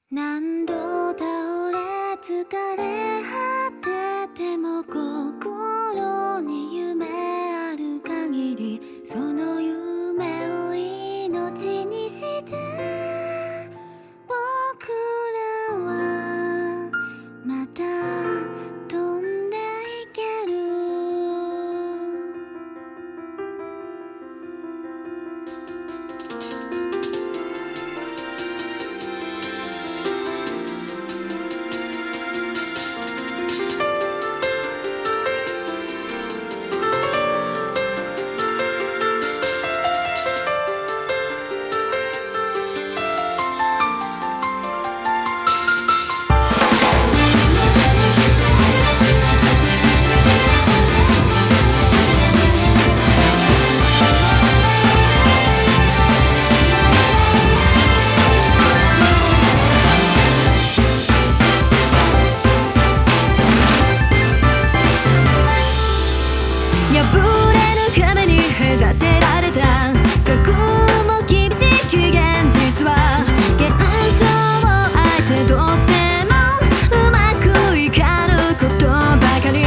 何度倒れ疲れ果てても心に夢ある限りその夢を命にして僕らはまた飛んでいける。 破れる壁に隔てられた過去も厳しき現実は幻想をあえてとってもうまくいかぬことばかり。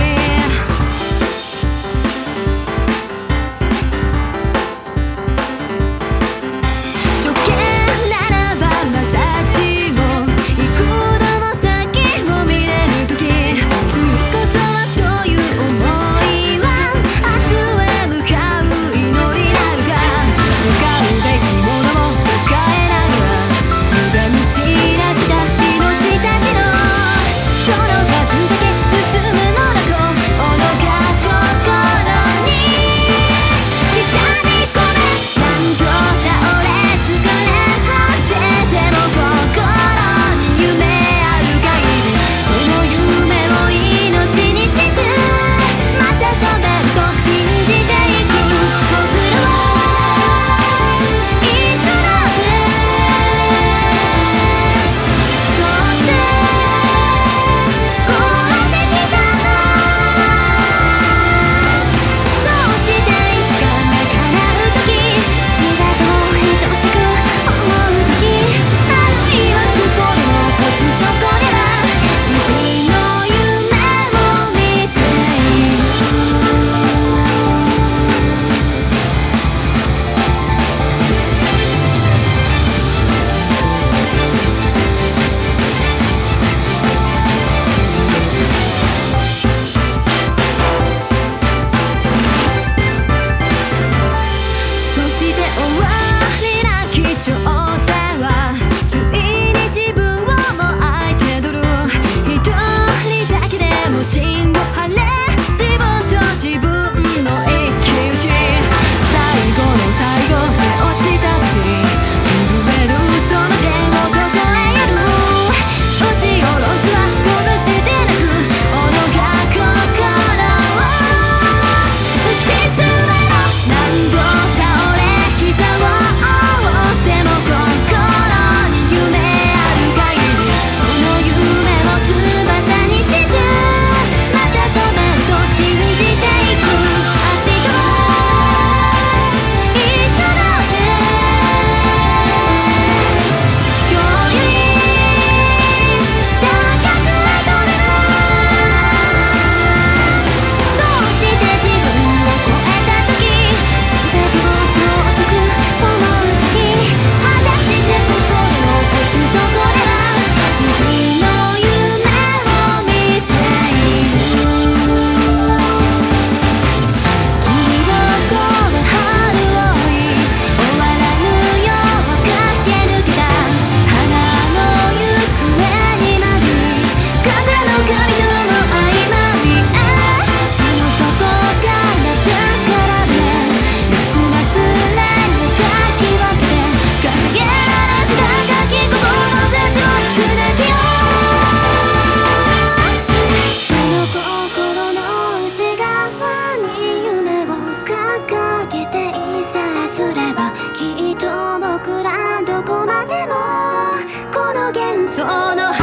初見ならば私も幾度も先を見れる時次こそはという想いは明日へ向かう祈りなるか使うべきものも抱えながら無駄に散らした命たちのその数だけ進むのだと愚か心に刻み込め何度倒れ疲れ果てても心に夢ある限りその夢を命にしてまた飛べると信じていく。僕らはいつだってそうしてこうやってきたんだ。そうしていつかが叶う時すべてを等しく思う時あるいは心の奥底では次の夢を見ている。そして終わりなき挑戦はついに自分をも相手取る。一人だけでも陣を張れ自分と自分の一騎打ち。最後の最後で落ちた時震えるその手をどこへやる。打ち下ろすは拳でなく愚か心を打ち据えろ。何度倒れ膝を折っても心に夢ある限りその夢を翼にしてまた飛べると信じていく。明日はいつだって今日より高く飛べる。そうして自分を超えた時全てを尊く思う時果たして心の奥底では次の夢を見ている。君を越え春を追い終わらぬよう駆け抜けた花の行方にまで風の髪との合間にその底から宝でなく忘れのかき分けて掲げられた高き志を砕けよう。その心の内側に夢を掲げていさえすればきっと僕らどこまでもこの幻想の